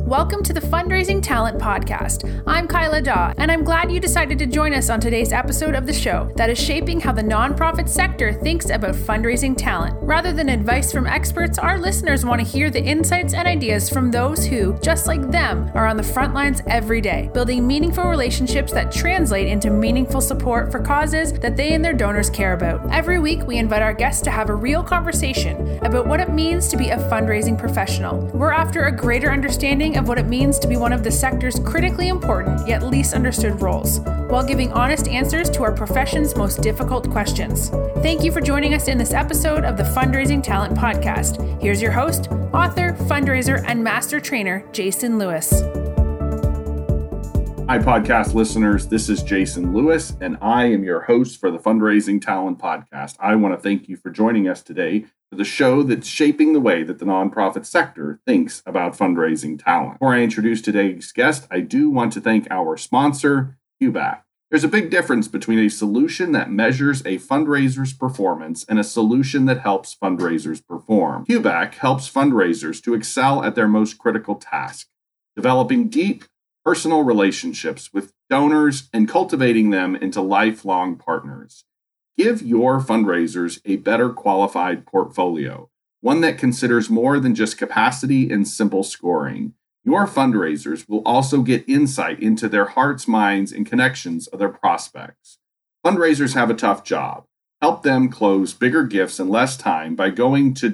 Welcome to the Fundraising Talent Podcast. I'm Kyla Daw, and I'm glad you decided to join us on today's episode of the show that is shaping how the nonprofit sector thinks about fundraising talent. Rather than advice from experts, our listeners want to hear the insights and ideas from those who, just like them, are on the front lines every day, building meaningful relationships that translate into meaningful support for causes that they and their donors care about. Every week, we invite our guests to have a real conversation about what it means to be a fundraising professional. We're after a greater understanding of what it means to be one of the sector's critically important yet least understood roles, while giving honest answers to our profession's most difficult questions. Thank you for joining us in this episode of the Fundraising Talent Podcast. Here's your host, author, fundraiser, and master trainer, Jason Lewis. Hi, podcast listeners. This is Jason Lewis, and I am your host for the Fundraising Talent Podcast. I want to thank you for joining us today for the show that's shaping the way that the nonprofit sector thinks about fundraising talent. Before I introduce today's guest, I do want to thank our sponsor, QBAC. There's a big difference between a solution that measures a fundraiser's performance and a solution that helps fundraisers perform. QBAC helps fundraisers to excel at their most critical task, developing deep, personal relationships with donors and cultivating them into lifelong partners. Give your fundraisers a better qualified portfolio, one that considers more than just capacity and simple scoring. Your fundraisers will also get insight into their hearts, minds, and connections of their prospects. Fundraisers have a tough job. Help them close bigger gifts in less time by going to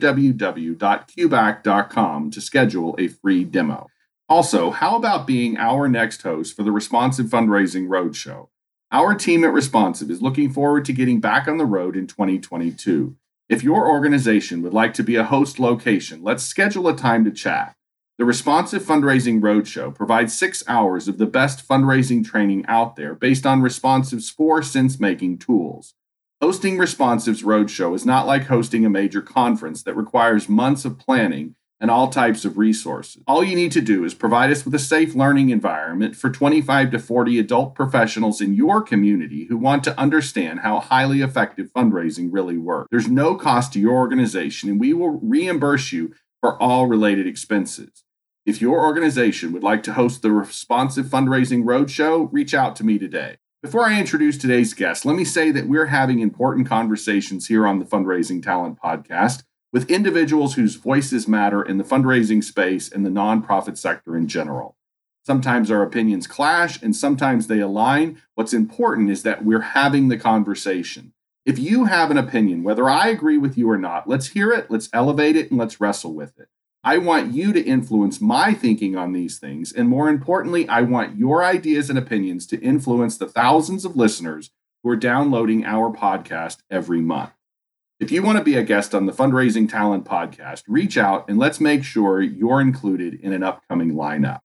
www.qbac.com to schedule a free demo. Also, how about being our next host for the Responsive Fundraising Roadshow? Our team at Responsive is looking forward to getting back on the road in 2022. If your organization would like to be a host location, let's schedule a time to chat. The Responsive Fundraising Roadshow provides 6 hours of the best fundraising training out there based on Responsive's 4 sense-making tools. Hosting Responsive's Roadshow is not like hosting a major conference that requires months of planning and all types of resources. All you need to do is provide us with a safe learning environment for 25 to 40 adult professionals in your community who want to understand how highly effective fundraising really works. There's no cost to your organization, and we will reimburse you for all related expenses. If your organization would like to host the Responsive Fundraising Roadshow, reach out to me today. Before I introduce today's guest, let me say that we're having important conversations here on the Fundraising Talent Podcast with individuals whose voices matter in the fundraising space and the nonprofit sector in general. Sometimes our opinions clash and sometimes they align. What's important is that we're having the conversation. If you have an opinion, whether I agree with you or not, let's hear it, let's elevate it, and let's wrestle with it. I want you to influence my thinking on these things, and more importantly, I want your ideas and opinions to influence the thousands of listeners who are downloading our podcast every month. If you want to be a guest on the Fundraising Talent Podcast, reach out and let's make sure you're included in an upcoming lineup.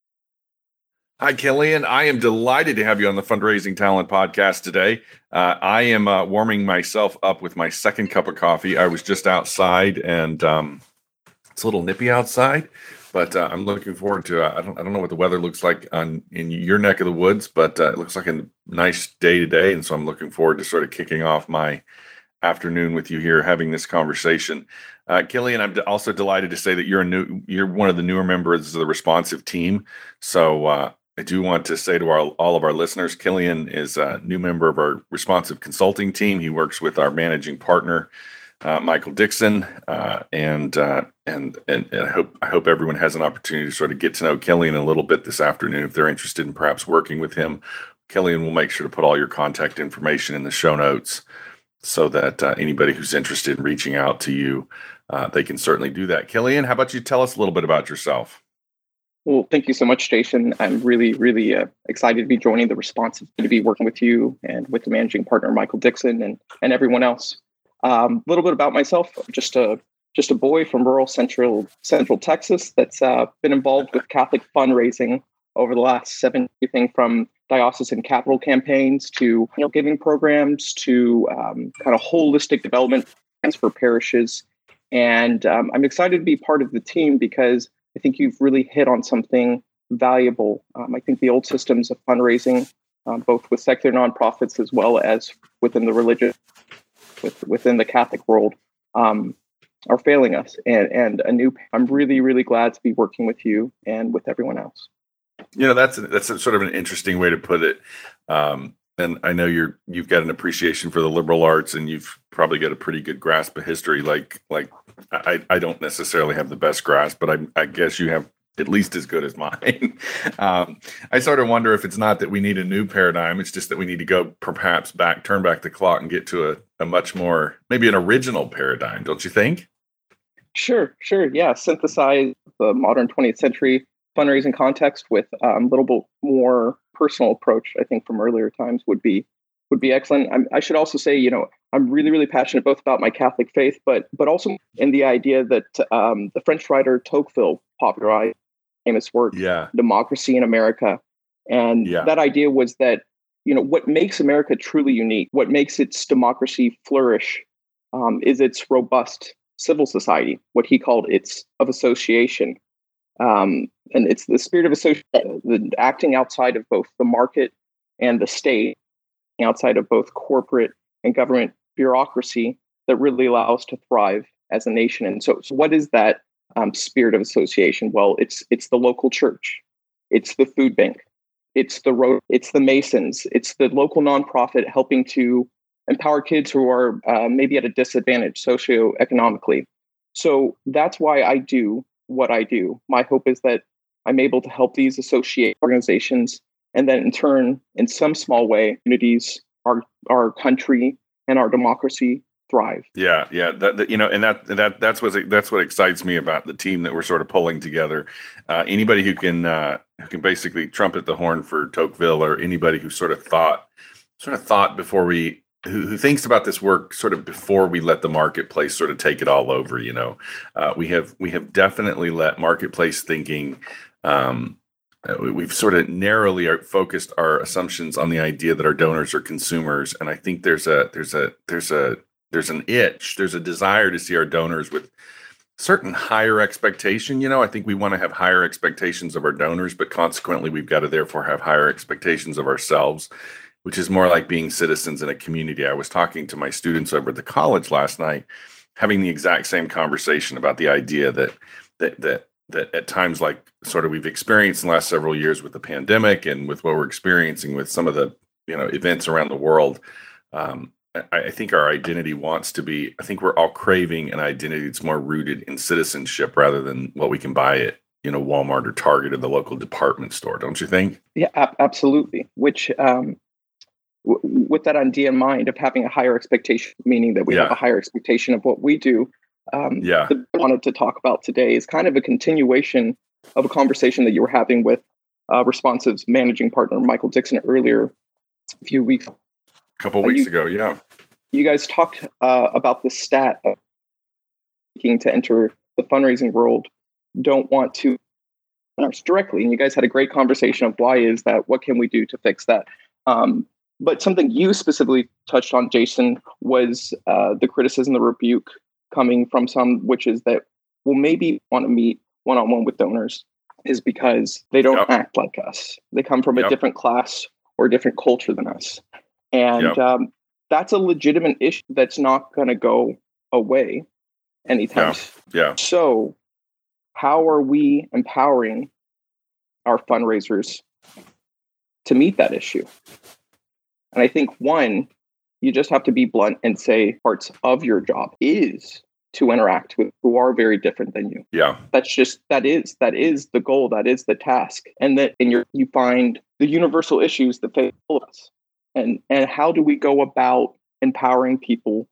Hi, Killian. I am delighted to have you on the Fundraising Talent Podcast today. I am warming myself up with my second cup of coffee. I was just outside, and it's a little nippy outside, but I'm looking forward to. I don't know what the weather looks like in your neck of the woods, but it looks like a nice day today, and so I'm looking forward to sort of kicking off my afternoon with you here having this conversation. Killian, I'm also delighted to say that you're one of the newer members of the Responsive team. So I do want to say to all of our listeners, Killian is a new member of our Responsive consulting team. He works with our managing partner, Michael Dixon, and I hope everyone has an opportunity to sort of get to know Killian a little bit this afternoon if they're interested in perhaps working with him. Killian will make sure to put all your contact information in the show notes, so that anybody who's interested in reaching out to you, they can certainly do that. Killian, how about you tell us a little bit about yourself? Well, thank you so much, Jason. I'm really, really excited to be joining the Responsive, to be working with you and with the managing partner, Michael Dixon, and everyone else. A little bit about myself, just a boy from rural central Texas that's been involved with Catholic fundraising over the last 7 years, everything from diocesan capital campaigns to giving programs to kind of holistic development plans for parishes. And I'm excited to be part of the team because I think you've really hit on something valuable. I think the old systems of fundraising, both with secular nonprofits as well as within the religious, within the Catholic world, are failing us, and I'm really, really glad to be working with you and with everyone else. That's a sort of an interesting way to put it. And I know you've got an appreciation for the liberal arts, and you've probably got a pretty good grasp of history. Like I don't necessarily have the best grasp, but I guess you have at least as good as mine. I sort of wonder if it's not that we need a new paradigm. It's just that we need to go perhaps turn back the clock and get to a much more, maybe an original paradigm. Don't you think? Sure. Yeah. Synthesize the modern 20th century fundraising context with a little bit more personal approach, I think, from earlier times would be excellent. I should also say, I'm really, really passionate both about my Catholic faith, but also in the idea that the French writer Tocqueville popularized famous work, Democracy in America. And that idea was that, what makes America truly unique, what makes its democracy flourish, is its robust civil society, what he called of association. And it's the spirit of association, the acting outside of both the market and the state, outside of both corporate and government bureaucracy, that really allow us to thrive as a nation. And so what is that spirit of association? Well, it's the local church, it's the food bank, it's the road, it's the Masons, it's the local nonprofit helping to empower kids who are maybe at a disadvantage socioeconomically. So that's why I do what I do. My hope is that I'm able to help these associate organizations, and then in turn, in some small way, communities, our country and our democracy thrive. Yeah. That's what excites me about the team that we're sort of pulling together. Anybody who can basically trumpet the horn for Tocqueville, or anybody who sort of thought before who thinks about this work sort of before we let the marketplace sort of take it all over. We have definitely let marketplace thinking. We've sort of narrowly focused our assumptions on the idea that our donors are consumers, and I think there's an itch, there's a desire to see our donors with certain higher expectation. I think we want to have higher expectations of our donors, but consequently, we've got to therefore have higher expectations of ourselves, which is more like being citizens in a community. I was talking to my students over at the college last night, having the exact same conversation about the idea that at times like sort of we've experienced in the last several years with the pandemic and with what we're experiencing with some of the events around the world, I think our identity wants to be, I think we're all craving an identity that's more rooted in citizenship rather than what we can buy at Walmart or Target or the local department store. Don't you think? Yeah, absolutely. Which with that idea in mind of having a higher expectation, meaning that we have a higher expectation of what we do, that I wanted to talk about today is kind of a continuation of a conversation that you were having with Responsive's managing partner, Michael Dixon, earlier a few weeks ago. Couple weeks ago, yeah. You guys talked about the stat of seeking to enter the fundraising world don't want to directly, and you guys had a great conversation of why is that, what can we do to fix that? But something you specifically touched on, Jason, was the criticism, the rebuke coming from some, which is that, well, maybe want to meet one-on-one with donors is because they don't act like us. They come from a different class or a different culture than us. And that's a legitimate issue that's not going to go away anytime soon. Yeah. So how are we empowering our fundraisers to meet that issue? And I think, one, you just have to be blunt and say parts of your job is to interact with who are very different than you. Yeah. That is the goal. That is the task. And that you find the universal issues that face all of us. And how do we go about empowering people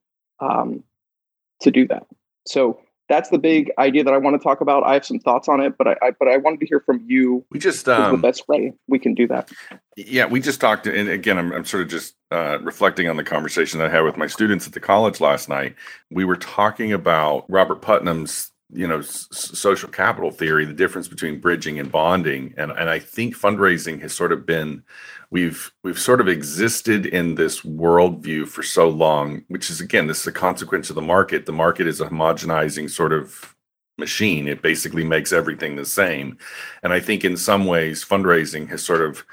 to do that? So that's the big idea that I want to talk about. I have some thoughts on it, but I wanted to hear from you. We just the best way we can do that. Yeah, we just talked, and again, I'm sort of just reflecting on the conversation that I had with my students at the college last night. We were talking about Robert Putnam's, social capital theory, the difference between bridging and bonding, and I think fundraising has sort of been. We've sort of existed in this worldview for so long, which is, again, this is a consequence of the market. The market is a homogenizing sort of machine. It basically makes everything the same. And I think in some ways, fundraising has sort of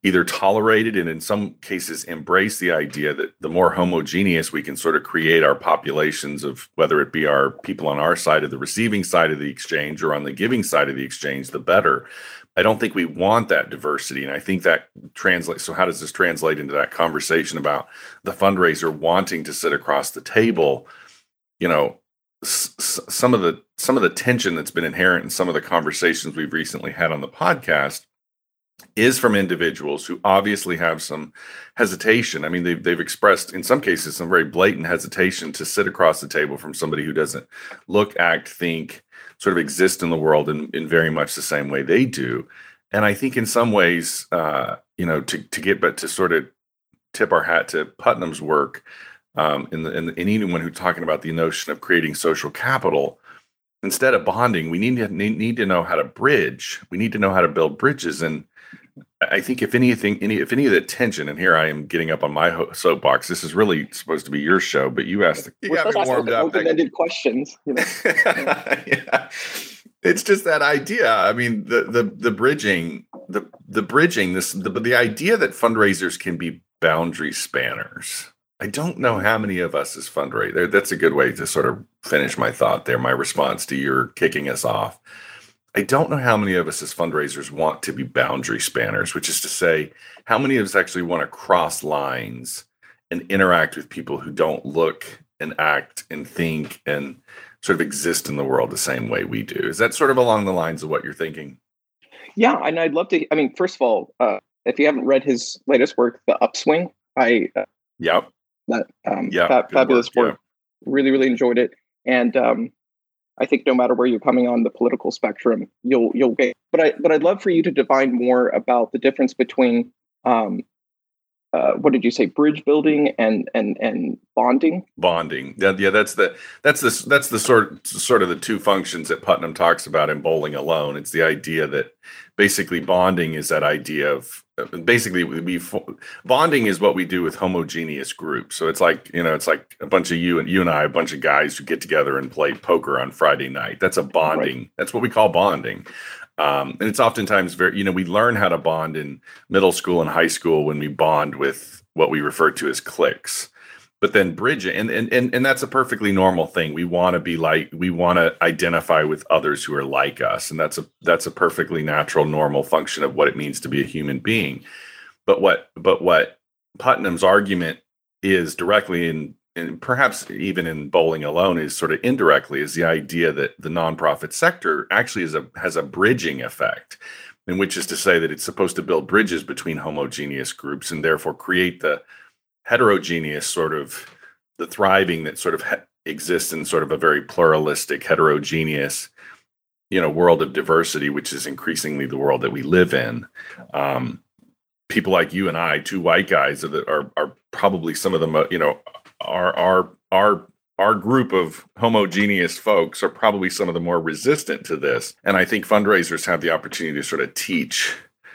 either tolerated and in some cases embrace the idea that the more homogeneous we can sort of create our populations of, whether it be our people on our side of the receiving side of the exchange or on the giving side of the exchange, the better. I don't think we want that diversity. And I think that translates. So how does this translate into that conversation about the fundraiser wanting to sit across the table? You know, some of the tension that's been inherent in some of the conversations we've recently had on the podcast is from individuals who obviously have some hesitation. I mean, they've expressed in some cases some very blatant hesitation to sit across the table from somebody who doesn't look, act, think, sort of exist in the world in very much the same way they do. And I think in some ways, to sort of tip our hat to Putnam's work, and anyone who's talking about the notion of creating social capital, instead of bonding, we need to know how to bridge. We need to know how to build bridges. And I think if any of the tension, and here I am getting up on my soapbox. This is really supposed to be your show, but you got me warmed up. Open-ended questions. You know? Yeah. It's just that idea. I mean, the bridging, the idea that fundraisers can be boundary spanners. I don't know how many of us as fundraisers. That's a good way to sort of finish my thought there. My response to your kicking us off. I don't know how many of us as fundraisers want to be boundary spanners, which is to say, how many of us actually want to cross lines and interact with people who don't look and act and think and sort of exist in the world the same way we do. Is that sort of along the lines of what you're thinking? Yeah, and I'd love to. I mean, first of all, if you haven't read his latest work, The Upswing, fabulous work. Yeah. Really, really enjoyed it, and I think no matter where you're coming on the political spectrum, you'll get. But I'd love for you to define more about the difference between what did you say? Bridge building and bonding. Bonding. Yeah. That's the sort of the two functions that Putnam talks about in Bowling Alone. It's the idea that basically bonding is that idea of bonding is what we do with homogeneous groups. So it's like a bunch of you and I, a bunch of guys who get together and play poker on Friday night. That's a bonding. Right. That's what we call bonding. And it's oftentimes we learn how to bond in middle school and high school when we bond with what we refer to as cliques. But then bridging, and that's a perfectly normal thing. We want to identify with others who are like us, and that's a perfectly natural, normal function of what it means to be a human being. But what Putnam's argument is directly and perhaps even in Bowling Alone is sort of indirectly is the idea that the nonprofit sector actually has a bridging effect, and which is to say that it's supposed to build bridges between homogeneous groups and therefore create the heterogeneous sort of the thriving that sort of exists in sort of a very pluralistic, heterogeneous, world of diversity, which is increasingly the world that we live in. People like you and I, two white guys, are probably some of the our group of homogeneous folks are probably some of the more resistant to this. And I think fundraisers have the opportunity to sort of teach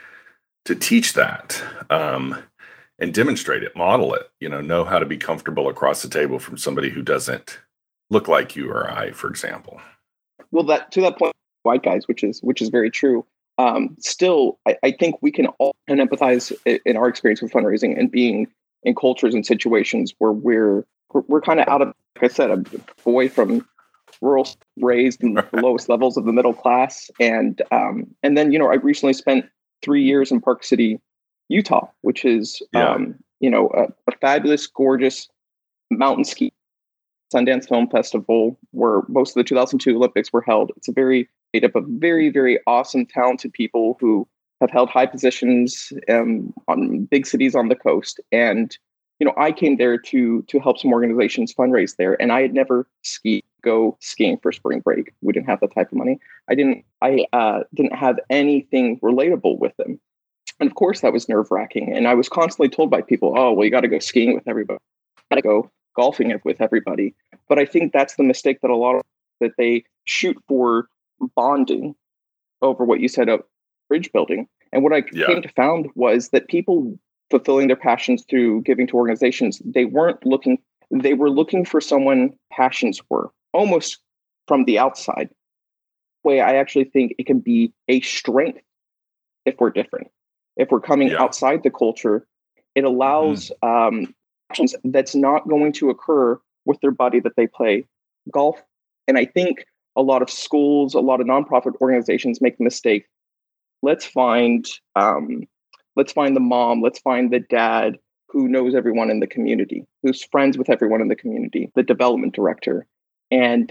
that. And demonstrate it, model it, know how to be comfortable across the table from somebody who doesn't look like you or I, for example. Well, to that point, white guys, which is very true. Still, I think we can all empathize in our experience with fundraising and being in cultures and situations where we're kind of out of, like I said, a boy from rural, raised in the lowest levels of the middle class, and then I recently spent 3 years in Park City, Utah, which is, a fabulous, gorgeous mountain ski Sundance Film Festival where most of the 2002 Olympics were held. It's made up of very, very awesome, talented people who have held high positions on big cities on the coast. And, I came there to help some organizations fundraise there. And I had never go skiing for spring break. We didn't have that type of money. I didn't have anything relatable with them. And of course, that was nerve-wracking. And I was constantly told by people, oh, well, you got to go skiing with everybody. Got to go golfing with everybody. But I think that's the mistake that they shoot for bonding over what you said of bridge building. And what I came to found was that people fulfilling their passions through giving to organizations, they were looking for someone passions were almost from the outside. Way I actually think it can be a strength if we're different. If we're coming Yeah. outside the culture, it allows actions that's not going to occur with their buddy that they play golf. And I think a lot of schools, a lot of nonprofit organizations make the mistake. Let's find the mom, let's find the dad who knows everyone in the community, who's friends with everyone in the community, the development director. And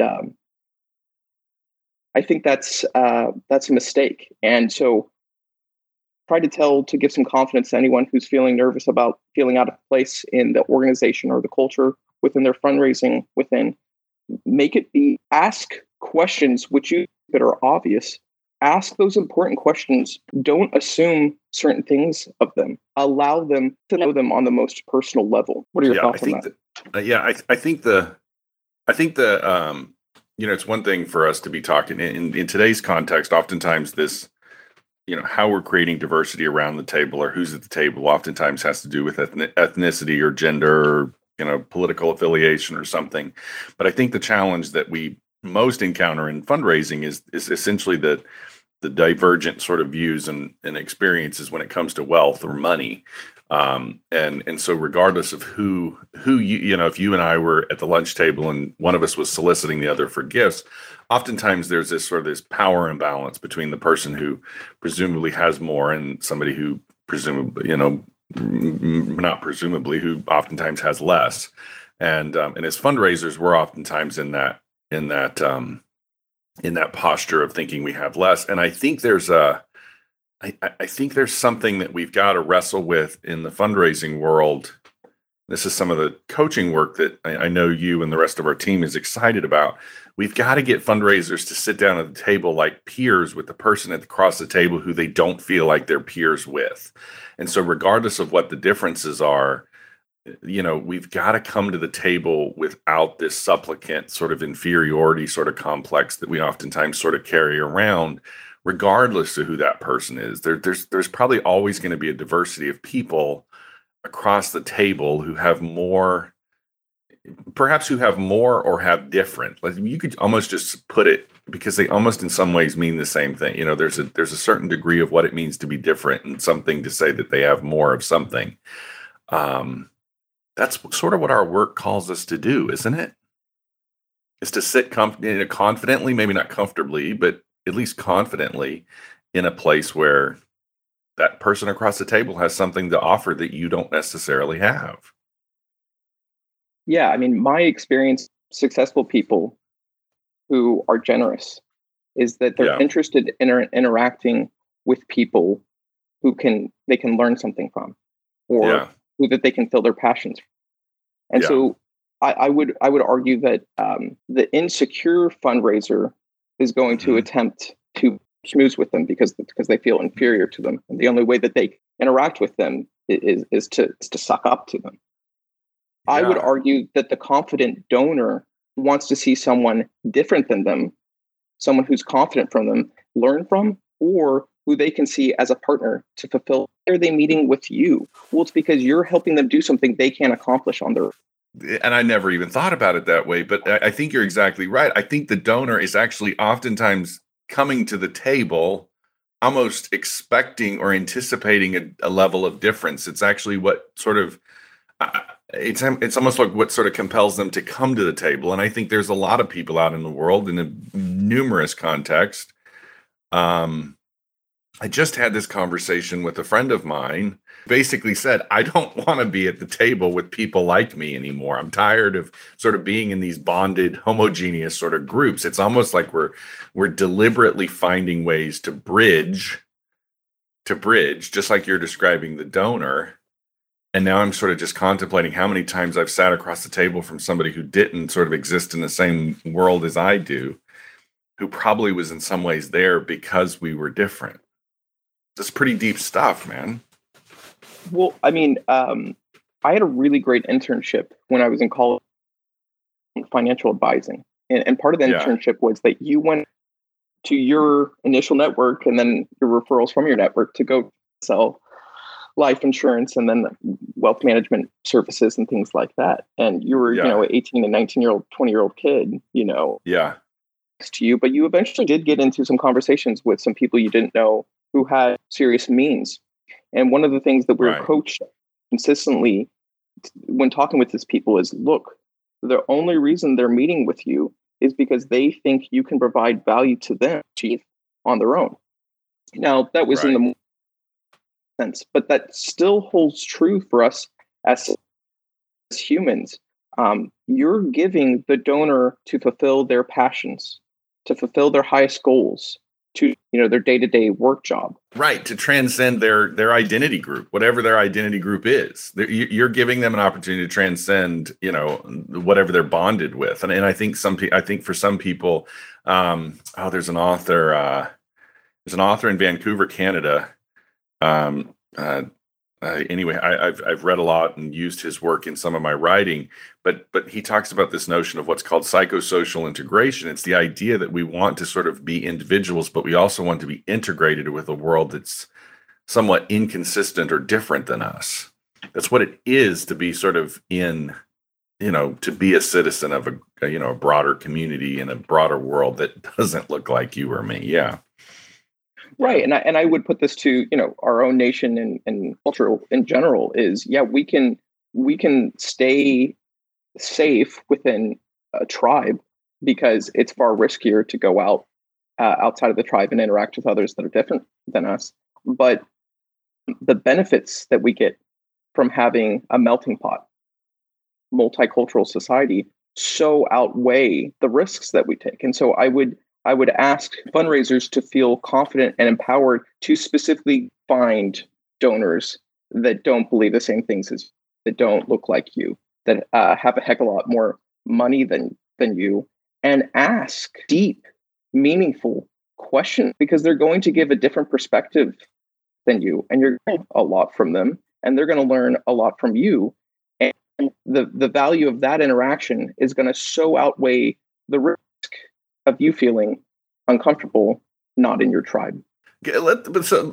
I think that's a mistake. And so try to give some confidence to anyone who's feeling nervous about feeling out of place in the organization or the culture within their fundraising ask questions that are obvious. Ask those important questions. Don't assume certain things of them. Allow them to know them on the most personal level. What are your thoughts on that? I think it's one thing for us to be talking in today's context. Oftentimes this, how we're creating diversity around the table or who's at the table oftentimes has to do with ethnicity or gender or, political affiliation or something. But I think the challenge that we most encounter in fundraising is essentially the divergent sort of views and experiences when it comes to wealth or money. And so regardless of who if you and I were at the lunch table and one of us was soliciting the other for gifts, oftentimes there's this power imbalance between the person who presumably has more and somebody who presumably, not presumably, who oftentimes has less. And as fundraisers, we're oftentimes in that posture of thinking we have less. And I think there's something that we've got to wrestle with in the fundraising world. This is some of the coaching work that I know you and the rest of our team is excited about. We've got to get fundraisers to sit down at the table like peers with the person across the table who they don't feel like they're peers with. And so regardless of what the differences are, we've got to come to the table without this supplicant sort of inferiority sort of complex that we oftentimes sort of carry around, regardless of who that person is. There's probably always going to be a diversity of people across the table who have more or have different. Like you could almost just put it, because they almost in some ways mean the same thing. There's a certain degree of what it means to be different and something to say that they have more of something. That's sort of what our work calls us to do, isn't it? Is to sit confidently, maybe not comfortably, but at least confidently in a place where that person across the table has something to offer that you don't necessarily have. Yeah, I mean, my experience, successful people who are generous, is that they're interested in interacting with people who they can learn something from, or who that they can feel their passions from. And so I would argue that the insecure fundraiser is going to attempt to schmooze with them because they feel inferior to them, and the only way that they interact with them is to suck up to them. Yeah. I would argue that the confident donor wants to see someone different than them, someone who's confident from them, learn from, or who they can see as a partner to fulfill. Why are they meeting with you? Well, it's because you're helping them do something they can't accomplish on their own. And I never even thought about it that way, but I think you're exactly right. I think the donor is actually oftentimes coming to the table almost expecting or anticipating a level of difference. It's actually what sort of, it's almost like what sort of compels them to come to the table. And I think there's a lot of people out in the world in a numerous contexts. I just had this conversation with a friend of mine, basically said, I don't want to be at the table with people like me anymore. I'm tired of sort of being in these bonded, homogeneous sort of groups. It's almost like we're deliberately finding ways to bridge, just like you're describing the donor. And now I'm sort of just contemplating how many times I've sat across the table from somebody who didn't sort of exist in the same world as I do, who probably was in some ways there because we were different. That's pretty deep stuff, man. Well, I mean, I had a really great internship when I was in college, financial advising. And part of the internship was that you went to your initial network and then your referrals from your network to go sell life insurance and then wealth management services and things like that. And you were, an 18 and 19-year-old, 20-year-old kid, next to you. But you eventually did get into some conversations with some people you didn't know who had serious means. And one of the things that we're Right. coached consistently when talking with these people is, look, the only reason they're meeting with you is because they think you can provide value to them achieve on their own. Now, that was in Right. the sense, but that still holds true for us as humans. You're giving the donor to fulfill their passions, to fulfill their highest goals, to their day-to-day work job. Right, to transcend their identity group, whatever their identity group is. You're giving them an opportunity to transcend, whatever they're bonded with. And I think for some people, there's an author in Vancouver, Canada. Anyway, I've read a lot and used his work in some of my writing, but he talks about this notion of what's called psychosocial integration. It's the idea that we want to sort of be individuals, but we also want to be integrated with a world that's somewhat inconsistent or different than us. That's what it is to be sort of to be a citizen of a broader community in a broader world that doesn't look like you or me. Yeah. Right. And I would put this to, our own nation and culture in general is, we can stay safe within a tribe because it's far riskier to go out outside of the tribe and interact with others that are different than us. But the benefits that we get from having a melting pot, multicultural society so outweigh the risks that we take. And so I would ask fundraisers to feel confident and empowered to specifically find donors that don't believe the same things as, that don't look like you, that have a heck of a lot more money than you, and ask deep, meaningful questions, because they're going to give a different perspective than you, and you're going to learn a lot from them, and they're going to learn a lot from you. And the value of that interaction is going to so outweigh the risk of you feeling uncomfortable not in your tribe. I want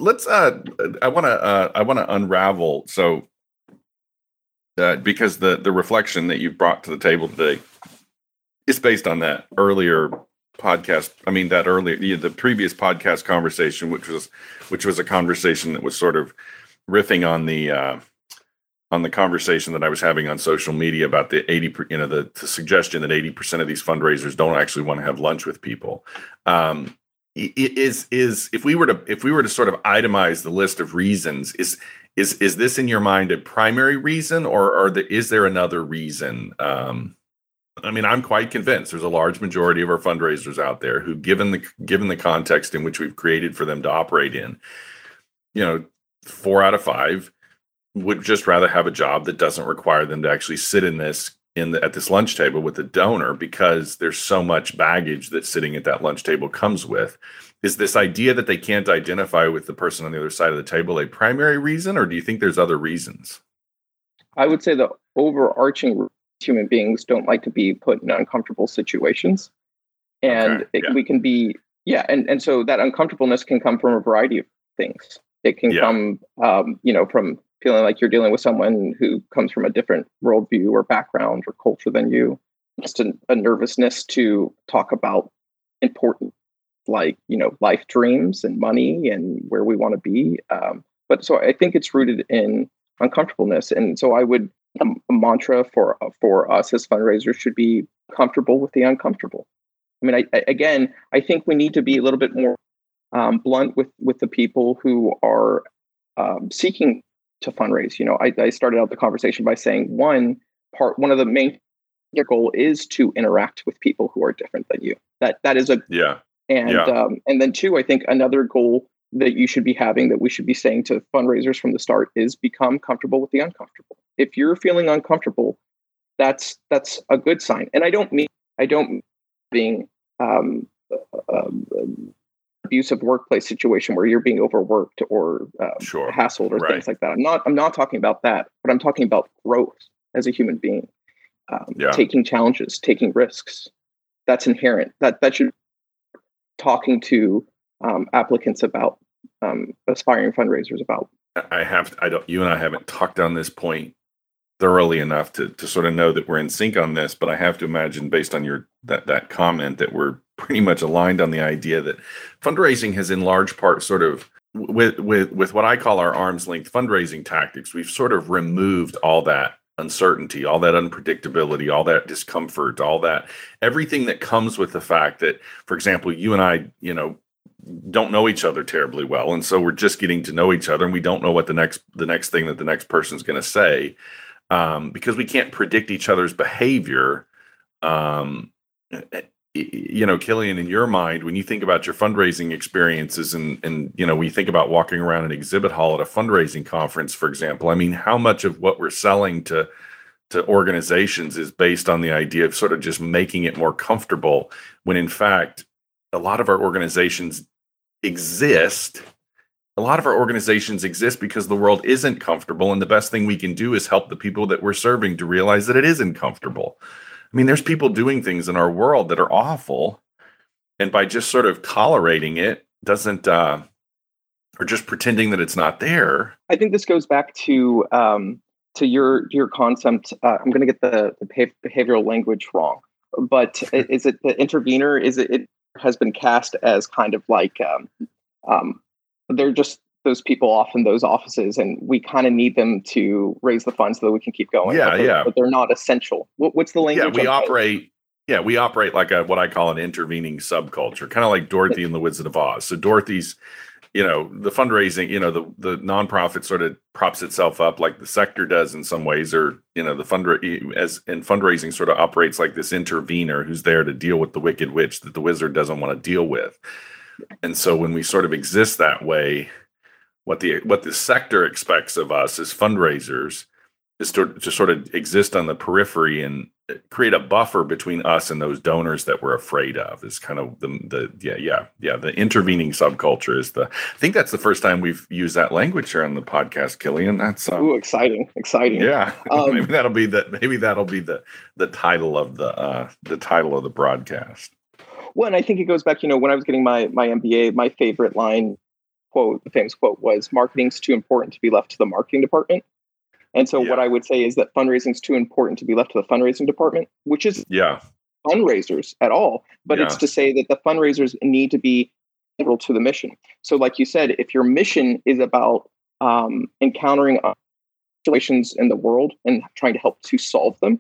to unravel. So, because the reflection that you brought to the table today is based on that earlier podcast. I mean, the previous podcast conversation, which was a conversation that was sort of riffing on the conversation that I was having on social media about the 80%, the suggestion that 80% of these fundraisers don't actually want to have lunch with people. Is if we were to sort of itemize the list of reasons, is this in your mind a primary reason, or is there another reason? I mean, I'm quite convinced there's a large majority of our fundraisers out there who, given the context in which we've created for them to operate in, 4 out of 5 would just rather have a job that doesn't require them to actually sit at this lunch table with the donor, because there's so much baggage that sitting at that lunch table comes with. Is this idea that they can't identify with the person on the other side of the table a primary reason, or do you think there's other reasons? I would say the overarching human beings don't like to be put in uncomfortable situations. And we can be, and so that uncomfortableness can come from a variety of things. It can come, from feeling like you're dealing with someone who comes from a different worldview or background or culture than you. Just a nervousness to talk about important, life dreams and money and where we want to be. But so I think it's rooted in uncomfortableness. And so I would, a mantra for us as fundraisers should be comfortable with the uncomfortable. I mean, I think we need to be a little bit more blunt with the people who are seeking to fundraise. I started out the conversation by saying one of the main goal is to interact with people who are different than you. That is and then 2, I think another goal that you should be having, that we should be saying to fundraisers from the start, is become comfortable with the uncomfortable. If you're feeling uncomfortable, that's a good sign. And I don't mean being abusive workplace situation where you're being overworked or hassled or things like that. I'm not talking about that, but I'm talking about growth as a human being, taking challenges, taking risks. That's inherent. That should talking to applicants about, aspiring fundraisers about. You and I haven't talked on this point thoroughly enough to sort of know that we're in sync on this, but I have to imagine, based on that comment, that we're pretty much aligned on the idea that fundraising has in large part sort of with what I call our arm's length fundraising tactics, we've sort of removed all that uncertainty, all that unpredictability, all that discomfort, all that everything that comes with the fact that, for example, you and I, don't know each other terribly well, and so we're just getting to know each other, and we don't know what the next thing that the next person's going to say, because we can't predict each other's behavior. Killian, in your mind, when you think about your fundraising experiences and when you think about walking around an exhibit hall at a fundraising conference, for example, I mean, how much of what we're selling to organizations is based on the idea of sort of just making it more comfortable, when in fact, a lot of our organizations exist because the world isn't comfortable, and the best thing we can do is help the people that we're serving to realize that it isn't comfortable. I mean, there's people doing things in our world that are awful, and by just sort of tolerating it doesn't, or just pretending that it's not there. I think this goes back to your concept. I'm going to get the behavioral language wrong, but is it the intervener? It has been cast as kind of like they're just those people off in those offices, and we kind of need them to raise the funds so that we can keep going. But they're not essential. What's the language? Yeah, we operate like what I call an intervening subculture, kind of like Dorothy and the Wizard of Oz. So Dorothy's, the fundraising, the nonprofit sort of props itself up like the sector does in some ways, or fundraising sort of operates like this intervener who's there to deal with the wicked witch that the wizard doesn't want to deal with. And so when we sort of exist that way, what the sector expects of us as fundraisers is to sort of exist on the periphery and create a buffer between us and those donors that we're afraid of. Is kind of the intervening subculture is I think that's the first time we've used that language here on the podcast, Killian. That's exciting. Yeah, maybe that'll be the title of the title of the broadcast. Well, and I think it goes back. When I was getting my MBA, my favorite the famous quote was, "Marketing's too important to be left to the marketing department." And so what I would say is that fundraising is too important to be left to the fundraising department, which is fundraisers at all. But it's to say that the fundraisers need to be integral to the mission. So like you said, if your mission is about encountering situations in the world and trying to help to solve them,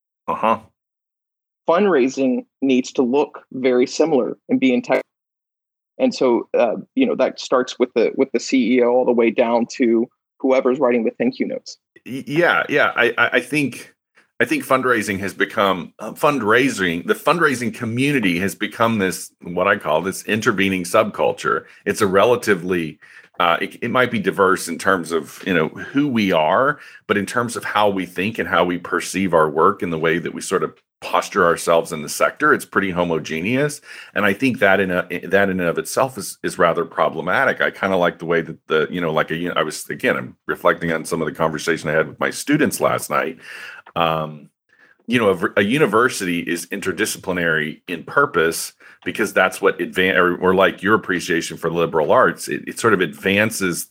fundraising needs to look very similar and be integral. And so, that starts with the CEO all the way down to whoever's writing the thank you notes. Yeah. I think fundraising has become the fundraising community has become this, what I call this intervening subculture. It's a relatively, it might be diverse in terms of, who we are, but in terms of how we think and how we perceive our work and the way that we sort of posture ourselves in the sector, it's pretty homogeneous. And I think that in and of itself is rather problematic. I kind of like the way that I'm reflecting on some of the conversation I had with my students last night. A university is interdisciplinary in purpose because that's what or like your appreciation for liberal arts, it sort of advances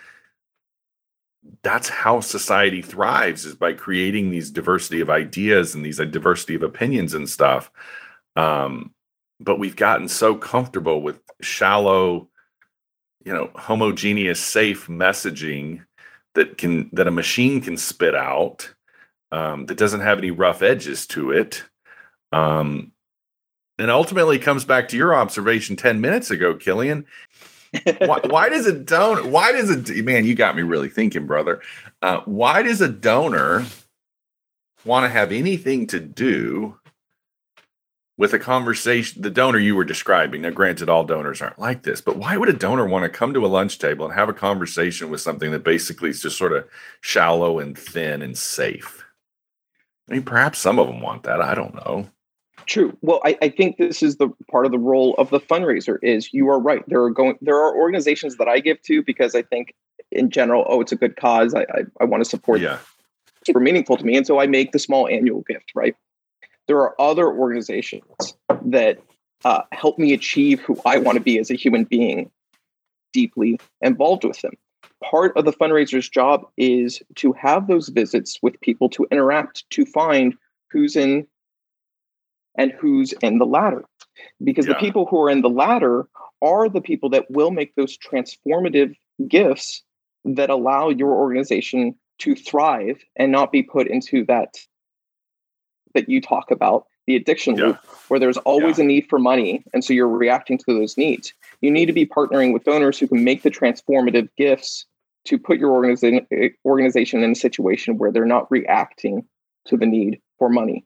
that's how society thrives, is by creating these diversity of ideas and these diversity of opinions and stuff. But we've gotten so comfortable with shallow, homogeneous, safe messaging that a machine can spit out, that doesn't have any rough edges to it. And ultimately comes back to your observation 10 minutes ago, Killian. Why does a donor? Man, you got me really thinking, brother. Why does a donor want to have anything to do with a conversation? The donor you were describing. Now, granted, all donors aren't like this, but why would a donor want to come to a lunch table and have a conversation with something that basically is just sort of shallow and thin and safe? I mean, perhaps some of them want that. I don't know. True. Well, I think this is the part of the role of the fundraiser. Is you are right. There are organizations that I give to because I think in general, it's a good cause. I want to support. Yeah. It's super meaningful to me, and so I make the small annual gift. Right. There are other organizations that help me achieve who I want to be as a human being, deeply involved with them. Part of the fundraiser's job is to have those visits with people, to interact, to find who's in and who's in the latter. because the people who are in the latter are the people that will make those transformative gifts that allow your organization to thrive and not be put into that you talk about, the addiction loop, where there's always a need for money. And so you're reacting to those needs. You need to be partnering with donors who can make the transformative gifts to put your organization in a situation where they're not reacting to the need for money.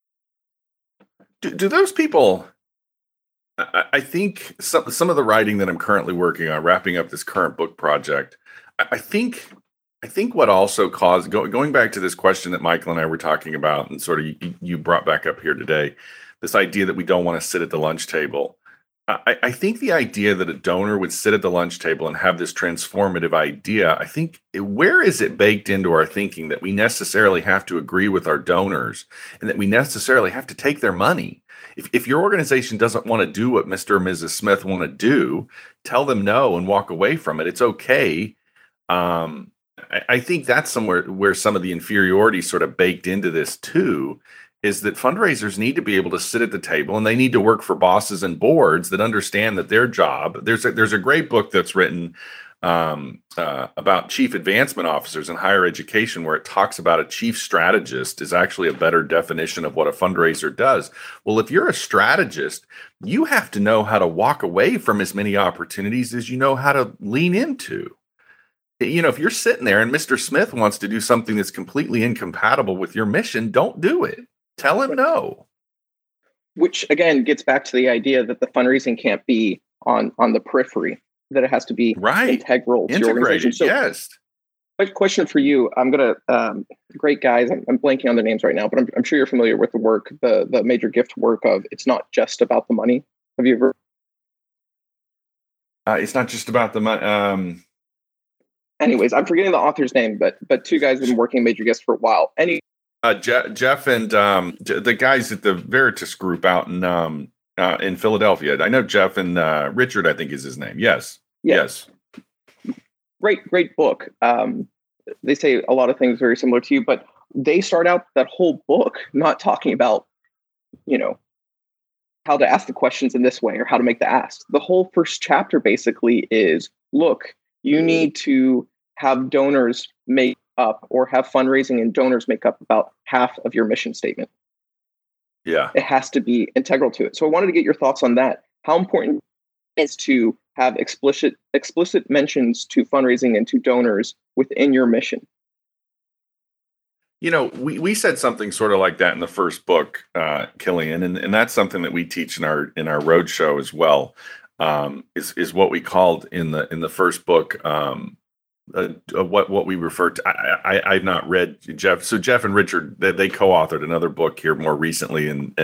Do those people, I think some of the writing that I'm currently working on, wrapping up this current book project, I think what also caused, going back to this question that Michael and I were talking about, and sort of you brought back up here today, this idea that we don't want to sit at the lunch table. I think the idea that a donor would sit at the lunch table and have this transformative idea, I think, where is it baked into our thinking that we necessarily have to agree with our donors and that we necessarily have to take their money? If your organization doesn't want to do what Mr. or Mrs. Smith want to do, tell them no and walk away from it. It's okay. I think that's somewhere where some of the inferiority sort of baked into this too, is that fundraisers need to be able to sit at the table and they need to work for bosses and boards that understand that their job. There's a great book that's written about chief advancement officers in higher education, where it talks about a chief strategist is actually a better definition of what a fundraiser does. Well, if you're a strategist, you have to know how to walk away from as many opportunities as you know how to lean into. You know, if you're sitting there and Mr. Smith wants to do something that's completely incompatible with your mission, don't do it. Tell him no. Which, again, gets back to the idea that the fundraising can't be on the periphery, that it has to be integral to your organization. So, yes. Question for you. I'm going to, great guys, I'm blanking on their names right now, but I'm sure you're familiar with the work, the major gift work of It's Not Just About the Money. Have you ever? It's not just about the money. Anyways, I'm forgetting the author's name, but two guys have been working major gifts for a while. Jeff and the guys at the Veritas Group out in Philadelphia. I know Jeff and Richard, I think is his name. Yes. Yes. Great book. They say a lot of things very similar to you, but they start out that whole book not talking about, how to ask the questions in this way or how to make the asks. The whole first chapter basically is, look, you need to have donors make up, or have fundraising and donors make up about half of your mission statement. Yeah. It has to be integral to it. So I wanted to get your thoughts on that. How important is to have explicit mentions to fundraising and to donors within your mission? We said something sort of like that in the first book, Killian, and that's something that we teach in our roadshow as well. Is what we called in the first book, what we refer to. I've not read Jeff. So Jeff and Richard, they co-authored another book here more recently, and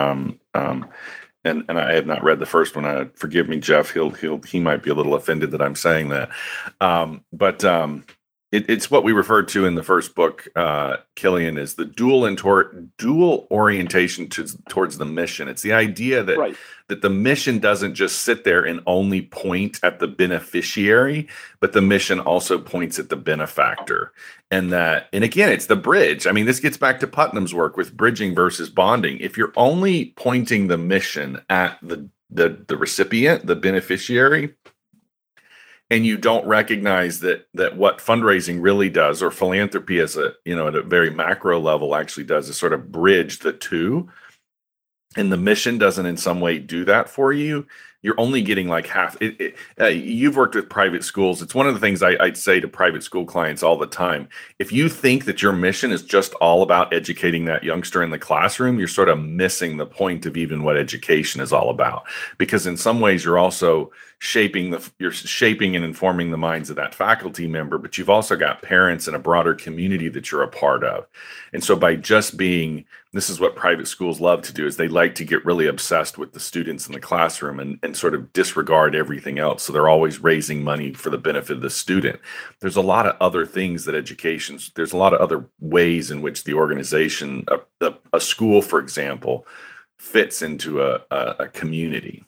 I have not read the first one. Forgive me, Jeff. He might be a little offended that I'm saying that, but it's what we referred to in the first book, Killian, is the dual orientation towards the mission. It's the idea that that the mission doesn't just sit there and only point at the beneficiary, but the mission also points at the benefactor. And again, it's the bridge. I mean, this gets back to Putnam's work with bridging versus bonding. If you're only pointing the mission at the recipient, the beneficiary, and you don't recognize that what fundraising really does, or philanthropy as at a very macro level actually does, is sort of bridge the two, and the mission doesn't in some way do that for you, you're only getting like half. You've worked with private schools. It's one of the things I'd say to private school clients all the time. If you think that your mission is just all about educating that youngster in the classroom, you're sort of missing the point of even what education is all about. Because in some ways, you're also shaping and informing the minds of that faculty member, but you've also got parents and a broader community that you're a part of. And so by just being, this is what private schools love to do, is they like to get really obsessed with the students in the classroom and sort of disregard everything else. So they're always raising money for the benefit of the student. There's a lot of other things that there's a lot of other ways in which the organization, a school, for example, fits into a community.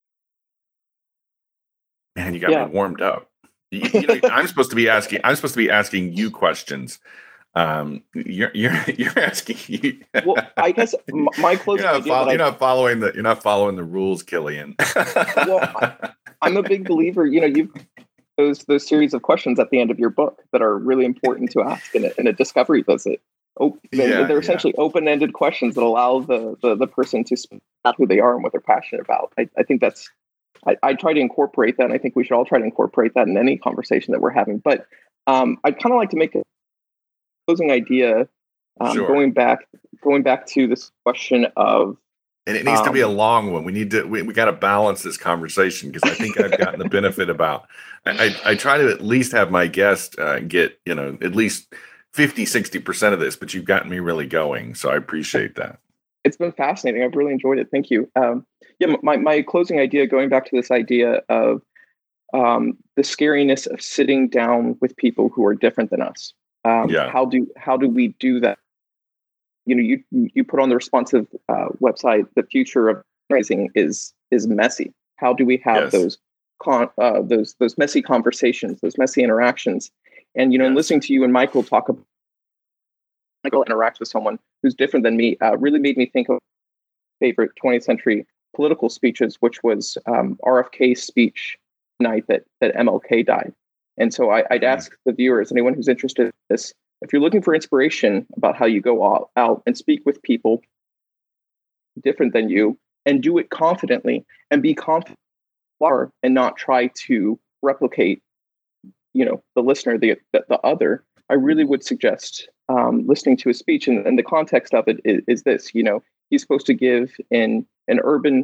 Man, you got me warmed up. I'm supposed to be asking you questions. You're asking. Well, I guess my closing you're not following the rules, Killian. Well, I'm a big believer. You've those series of questions at the end of your book that are really important to ask in a discovery visit. They're essentially open-ended questions that allow the person to speak out who they are and what they're passionate about. I think that's. I try to incorporate that, and I think we should all try to incorporate that in any conversation that we're having. But I'd kind of like to make a closing idea, sure. going back to this question of. And it needs to be a long one. We got to balance this conversation because I think I've gotten the benefit about. I try to at least have my guest get at least 50-60% of this, but you've gotten me really going, so I appreciate that. It's been fascinating. I've really enjoyed it. Thank you. My closing idea, going back to this idea of the scariness of sitting down with people who are different than us. How do we do that? You put on the responsive website, the future of fundraising is messy. How do we have those messy conversations, those messy interactions? And in listening to you and Michael interact with someone who's different than me, really made me think of favorite 20th century political speeches, which was RFK's speech night that MLK died. And so I'd ask the viewers, anyone who's interested in this, if you're looking for inspiration about how you go out and speak with people different than you and do it confidently and be confident and not try to replicate, the listener, the other, I really would suggest listening to a speech. And the context of it is this, he's supposed to give in an urban,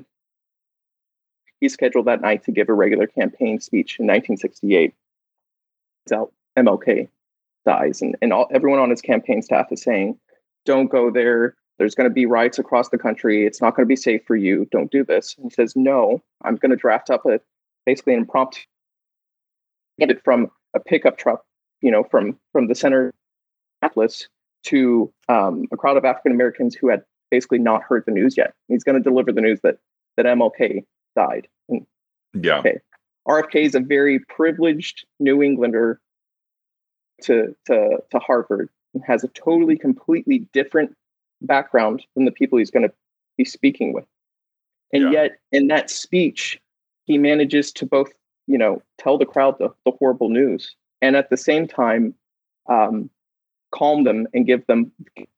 he's scheduled that night to give a regular campaign speech in 1968. It's out, MLK dies, and everyone on his campaign staff is saying, don't go there. There's going to be riots across the country. It's not going to be safe for you. Don't do this. And he says, no, I'm going to draft up basically an impromptu, get it from a pickup truck, from the center of Atlas to a crowd of African Americans who had basically not heard the news yet. He's going to deliver the news that MLK died. And, okay. RFK is a very privileged New Englander to Harvard and has a completely different background than the people he's going to be speaking with. And yet in that speech, he manages to both, tell the crowd the horrible news and at the same time, calm them and give them,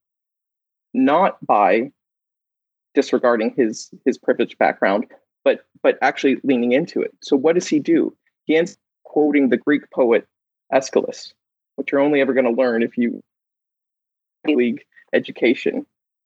not by disregarding his privileged background, but actually leaning into it. So what does he do? He ends up quoting the Greek poet Aeschylus, which you're only ever going to learn if you league education,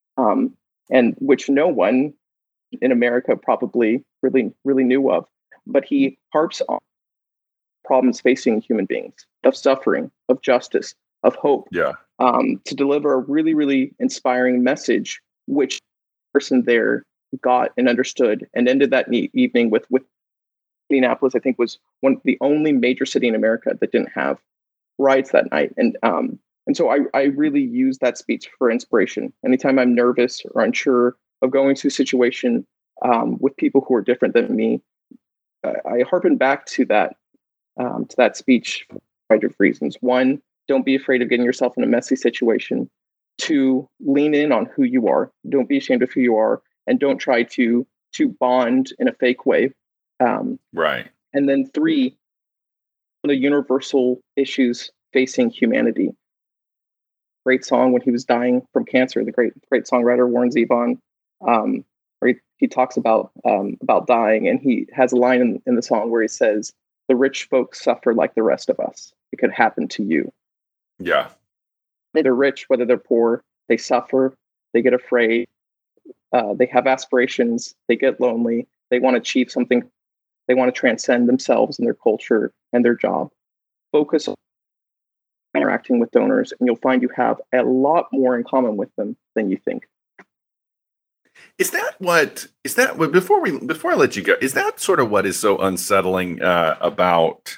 and which no one in America probably really knew of. But he harps on problems facing human beings, of suffering, of justice, of hope, to deliver a really, really inspiring message, which the person there got and understood, and ended that evening with Indianapolis, I think, was the only major city in America that didn't have riots that night. And so I really use that speech for inspiration. Anytime I'm nervous or unsure of going to a situation with people who are different than me, I harken back to that speech for a variety of reasons. One, don't be afraid of getting yourself in a messy situation. Two, lean in on who you are. Don't be ashamed of who you are, and don't try to bond in a fake way. Right. And then three, the universal issues facing humanity. Great song when he was dying from cancer. The great songwriter Warren Zevon, where he talks about dying, and he has a line in the song where he says, "The rich folks suffer like the rest of us. It could happen to you." Yeah. Whether they're rich, whether they're poor, they suffer, they get afraid, they have aspirations, they get lonely, they want to achieve something, they want to transcend themselves and their culture and their job. Focus on interacting with donors, and you'll find you have a lot more in common with them than you think. Before I let you go, is that sort of what is so unsettling about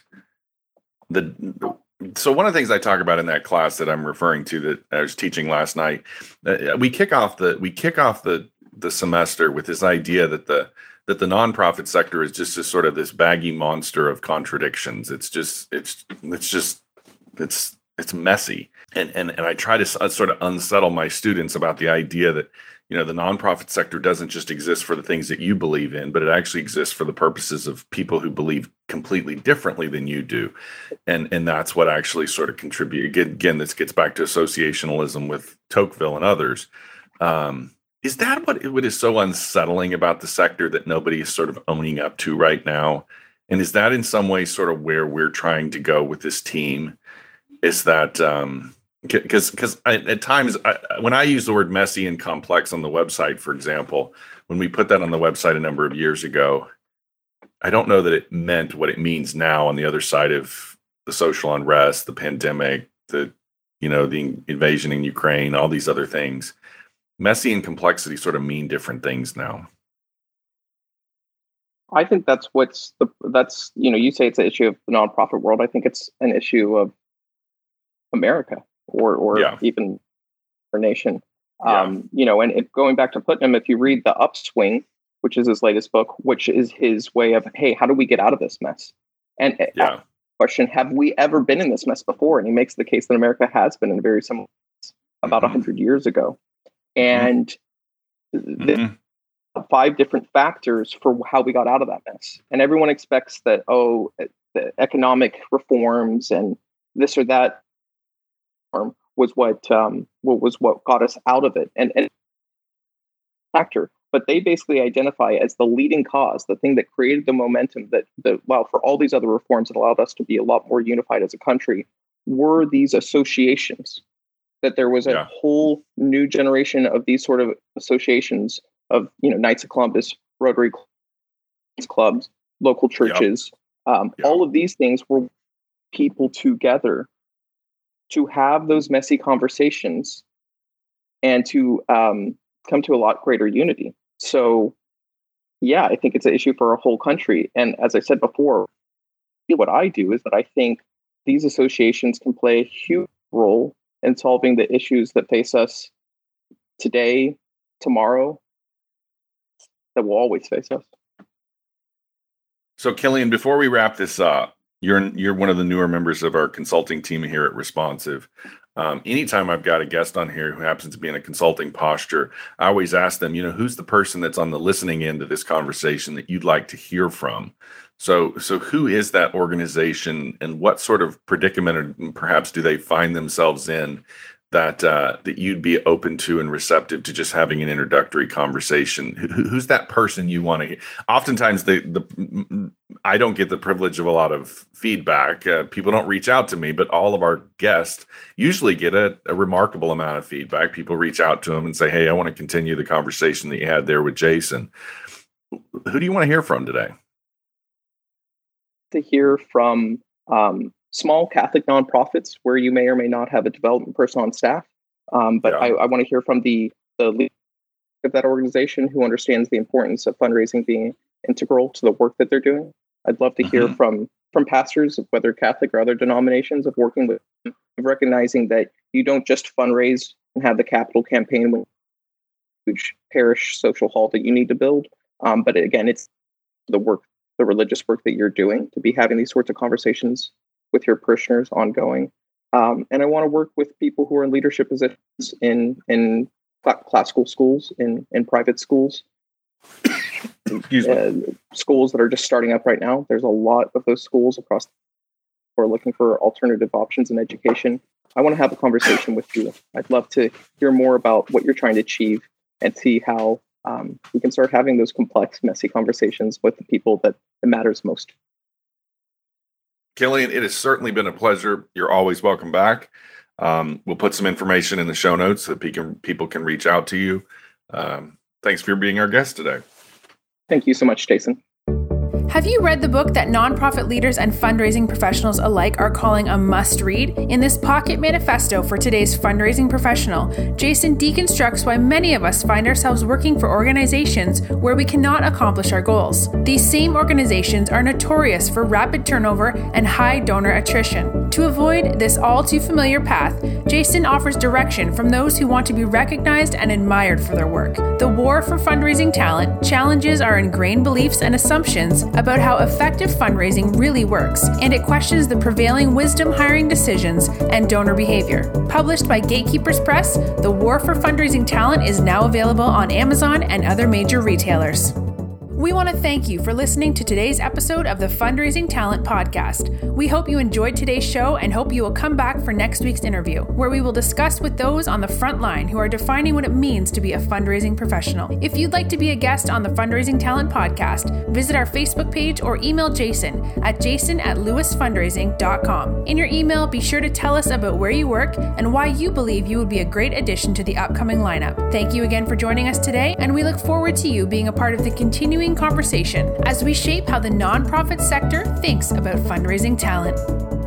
so one of the things I talk about in that class that I'm referring to that I was teaching last night, we kick off the semester with this idea that the nonprofit sector is just sort of this baggy monster of contradictions. It's messy. And I try to sort of unsettle my students about the idea that, the nonprofit sector doesn't just exist for the things that you believe in, but it actually exists for the purposes of people who believe completely differently than you do. And that's what actually sort of contribute. Again, this gets back to associationalism with Tocqueville and others. Is that what is so unsettling about the sector that nobody is sort of owning up to right now? And is that in some way sort of where we're trying to go with this team? Is that because at times when I use the word messy and complex on the website, for example, when we put that on the website a number of years ago, I don't know that it meant what it means now on the other side of the social unrest, the pandemic, the invasion in Ukraine, all these other things. Messy and complexity sort of mean different things now. I think that's you say it's an issue of the nonprofit world. I think it's an issue of America or even our nation. And going back to Putnam, if you read The Upswing, which is his latest book, which is his way of, hey, how do we get out of this mess? And question, have we ever been in this mess before? And he makes the case that America has been in a very similar mess about 100 years ago. And there are 5 different factors for how we got out of that mess. And everyone expects that, the economic reforms and this or that was what got us out of it. And factor, but they basically identify as the leading cause, the thing that created the momentum for all these other reforms that allowed us to be a lot more unified as a country, were these associations. That there was a whole new generation of these sort of associations of, Knights of Columbus, Rotary clubs, local churches. All of these things were people together to have those messy conversations and to come to a lot greater unity. So, I think it's an issue for our whole country. And as I said before, what I do is that I think these associations can play a huge role in solving the issues that face us today, tomorrow, that will always face us. So, Killian, before we wrap this up, you're one of the newer members of our consulting team here at Responsive. Anytime I've got a guest on here who happens to be in a consulting posture, I always ask them, who's the person that's on the listening end of this conversation that you'd like to hear from? So who is that organization, and what sort of predicament, or perhaps do they find themselves in, that you'd be open to and receptive to just having an introductory conversation? Who's that person you want to hear? Oftentimes, I don't get the privilege of a lot of feedback. People don't reach out to me, but all of our guests usually get a remarkable amount of feedback. People reach out to them and say, hey, I want to continue the conversation that you had there with Jason. Who do you want to hear from today? To hear from small Catholic nonprofits where you may or may not have a development person on staff. I want to hear from the leader of that organization who understands the importance of fundraising being integral to the work that they're doing. I'd love to hear from pastors, whether Catholic or other denominations, of working with them, of recognizing that you don't just fundraise and have the capital campaign with a huge parish social hall that you need to build. But again, it's the religious work that you're doing, to be having these sorts of conversations with your parishioners ongoing. And I want to work with people who are in leadership positions in classical schools, in private schools, schools that are just starting up right now. There's a lot of those schools across who are looking for alternative options in education. I want to have a conversation with you. I'd love to hear more about what you're trying to achieve and see how we can start having those complex, messy conversations with the people that it matters most. Killian, it has certainly been a pleasure. You're always welcome back. We'll put some information in the show notes so that people can reach out to you. Thanks for being our guest today. Thank you so much, Jason. Have you read the book that nonprofit leaders and fundraising professionals alike are calling a must-read? In this pocket manifesto for today's fundraising professional, Jason deconstructs why many of us find ourselves working for organizations where we cannot accomplish our goals. These same organizations are notorious for rapid turnover and high donor attrition. To avoid this all too familiar path, Jason offers direction from those who want to be recognized and admired for their work. The war for fundraising talent challenges our ingrained beliefs and assumptions about how effective fundraising really works, and it questions the prevailing wisdom hiring decisions and donor behavior. Published by Gatekeepers Press, The War for Fundraising Talent is now available on Amazon and other major retailers. We want to thank you for listening to today's episode of the Fundraising Talent Podcast. We hope you enjoyed today's show and hope you will come back for next week's interview, where we will discuss with those on the front line who are defining what it means to be a fundraising professional. If you'd like to be a guest on the Fundraising Talent Podcast, visit our Facebook page or email Jason at jason@lewisfundraising.com. In your email, be sure to tell us about where you work and why you believe you would be a great addition to the upcoming lineup. Thank you again for joining us today, and we look forward to you being a part of the continuing conversation as we shape how the nonprofit sector thinks about fundraising talent.